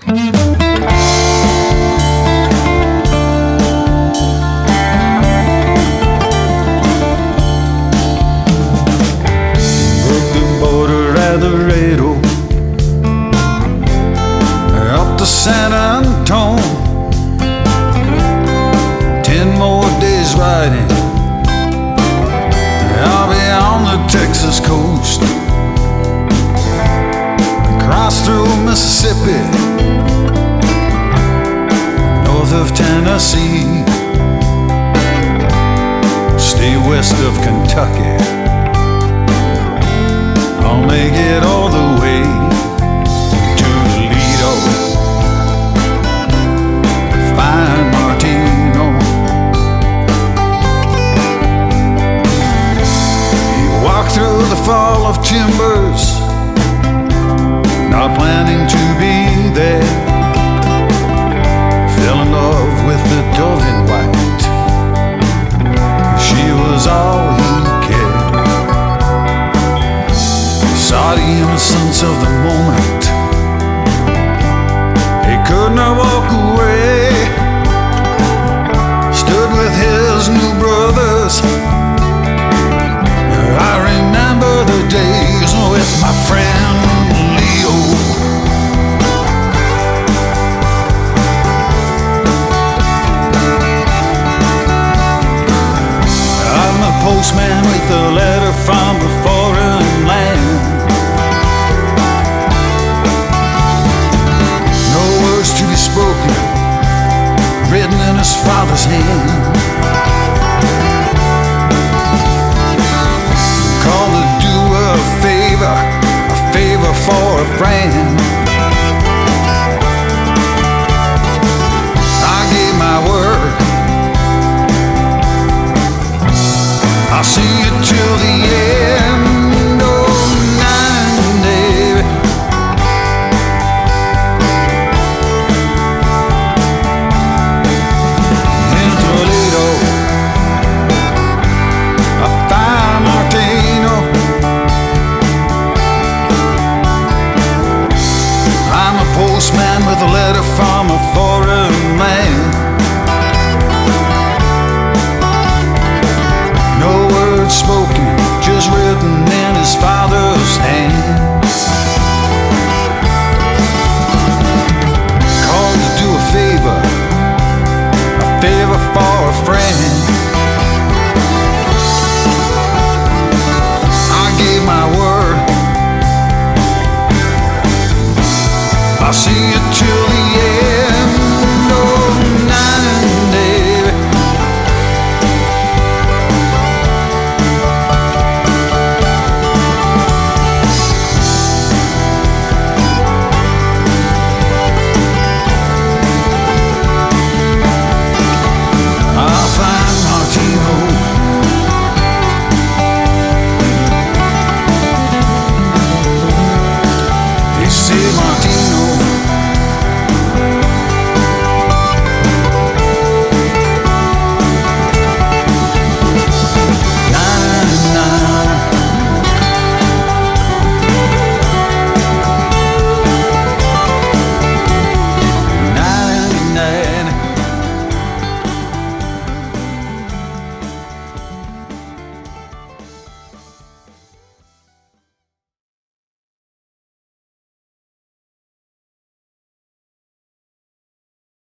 Brooklyn border at Laredo, up to San Antone. 10 more days riding, I'll be on the Texas coast. Cross through Mississippi, north of Tennessee, stay west of Kentucky. I'll make it all the way to Toledo, find Martino. You walk through the fall of timbers, not planning to be there. Fell in love with the dove in white, she was all he cared. Saw the innocence of the moment, he could not walk away. Stood with his new brothers, I remember the days with my friend Leo. I'm a postman with a letter from a foreign land. No words to be spoken, written in his father's hand. Called to do a favor for a friend. I gave my word, I'll see you till the end of nine, David. In Toledo, I find Martino. I'm a postman with a letter from a foreign land. No words spoken, just written in his father's hand. Called to do a favor for a friend. I gave my word, I'll see you